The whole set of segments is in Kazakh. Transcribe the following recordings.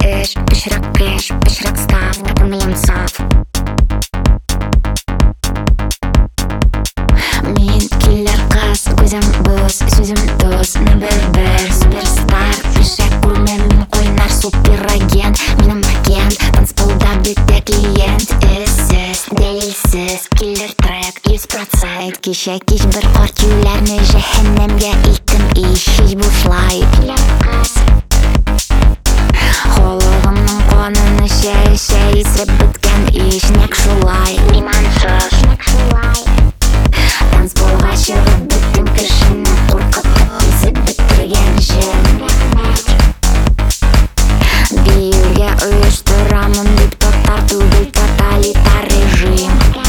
іш, пішрак кеш, пішрак став, білмейм саф. Мен киллер қыз, көзім бос, сөзім дос, не бір суперстар. Пішек көрме мен қойнар суперагент, менің агент, танцполда бетте клиент. Ессіз, дәлелсіз, киллер трек 100%. Кеше кеш бір қортюләрні жехеннемге илттім иш, хич бушлай. Холығымның қонын шәй ісіп біткен иш, нек шулай. Имансыз, танцполға шығып біттім кішіні, қорқытып ісіп біттірген жын. Биюге ұйыштырамын деп тоқтар түгіл тоталитар режим.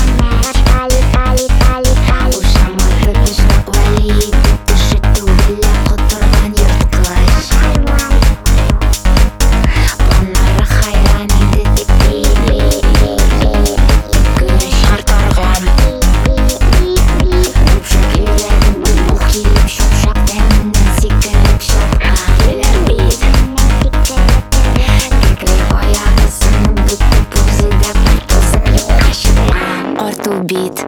Ушамады пішрак вали, түтіші түгілі құтырған ертқыш. Планары хайран еді күш артарған. Көпшік үйлерін бұл келіп шопшақ дәмінің секіріп шапқа келер бейді. Кекілер ояғысының бүкті бұзыда бұлтызып қашыған орту бит.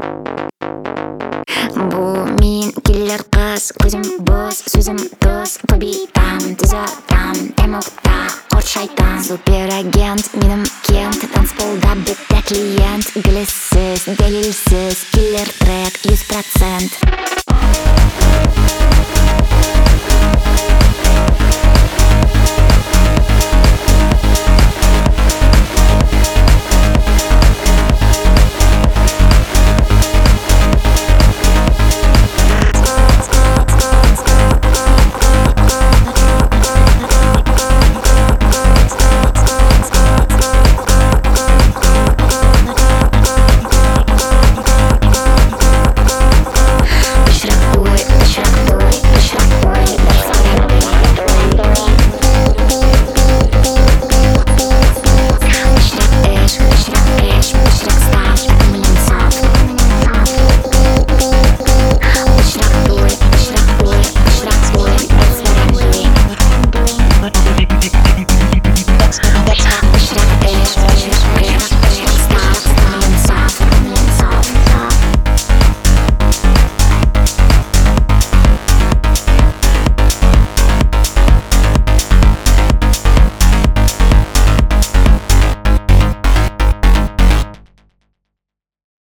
Бұл мен киллер қыз, көзім бос, сөзім дос. Побитам, түзатам, эмоқта, орт шайтан. Суперагент, менің кент, танцполда бітті клиент. Гіліссіз, дәлелсіз, киллер трек 100%.